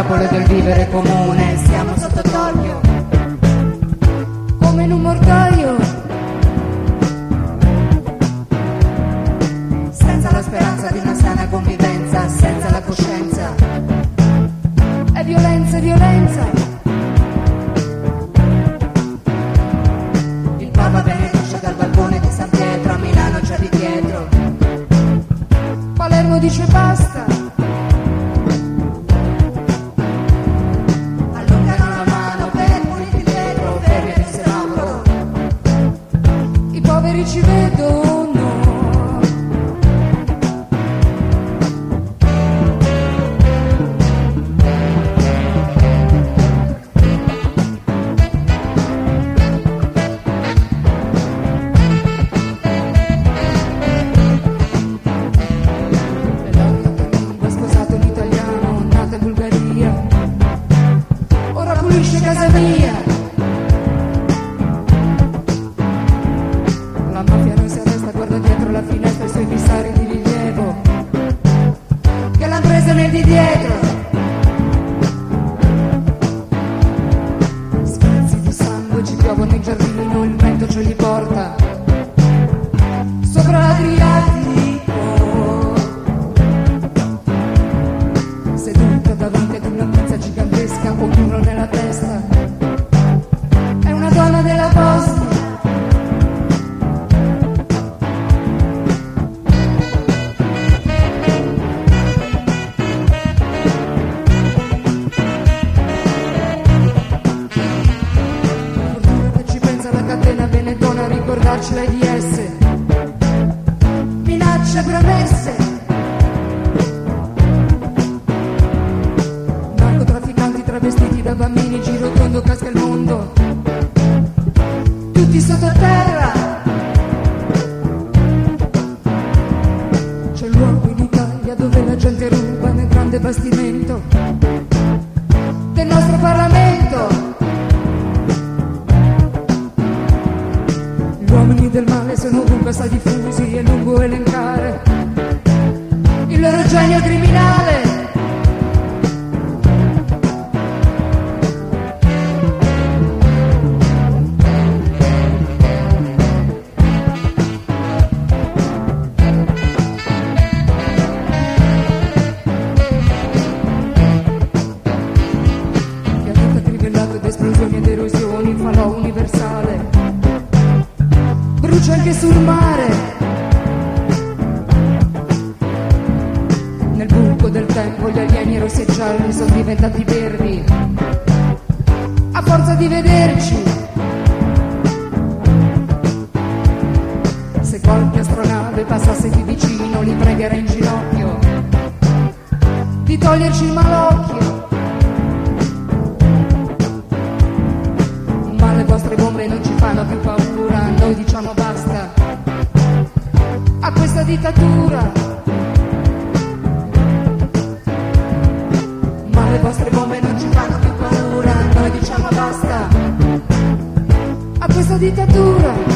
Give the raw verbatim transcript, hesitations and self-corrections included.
miracolo del vivere comune. Siamo sotto t'occhio, come in un mortaio, senza la speranza di una sana convivenza, senza la coscienza. È violenza, è violenza. Il Papa benedice dal balcone di San Pietro, a Milano c'è di dietro. Palermo dice basta. Allungano la mano per pulirti dietro, fermi il semaforo. I poveri ci vedono. Casa mia, la mafia non si arresta, guarda dietro la finestra i suoi bissari di rilievo che l'han presa nel di dietro. Sprazzi di sangue ci piovono in giardino, il vento ce li porta sopra l'Adriatico, seduta davanti ad una pizza gigantesca, ognuno nella testa. È una donna della Bosnia. Fortuna che ci pensa la catena Benetton a ricordarci l'AIDS. Minacce, promesse. Travestiti da bambini, giro tondo, casca il mondo, tutti sottoterra. C'è luogo in Italia dove la gente ruba nel grande bastimento del nostro Parlamento. Gli uomini del male sono ovunque assai diffusi, è lungo elencare il loro genio criminale. Esplosioni ed erosioni, falò universale, brucia anche sul mare. Nel buco del tempo gli alieni rossi e gialli sono diventati verdi a forza di vederci. Se qualche astronave passasse qui vicino li pregherei in ginocchio di toglierci il malocchio. Le vostre bombe non ci fanno più paura, noi diciamo basta a questa dittatura. Ma le vostre bombe non ci fanno più paura, noi diciamo basta a questa dittatura.